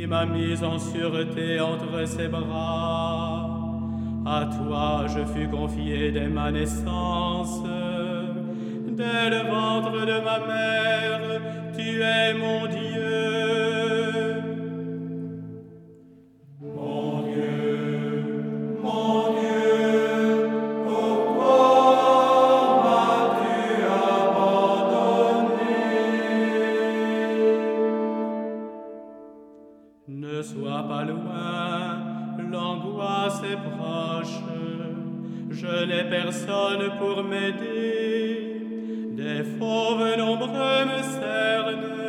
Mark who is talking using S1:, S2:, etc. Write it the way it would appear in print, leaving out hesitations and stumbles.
S1: qui m'a mis en sûreté entre ses bras. À toi je fus confié dès ma naissance, dès le ventre de ma mère, tu es mon Dieu. Mon Dieu, mon Dieu, pourquoi m'as-tu abandonné? Ne sois pas loin, l'angoisse est proche, je n'ai personne pour m'aider, des fauves nombreux me cernent,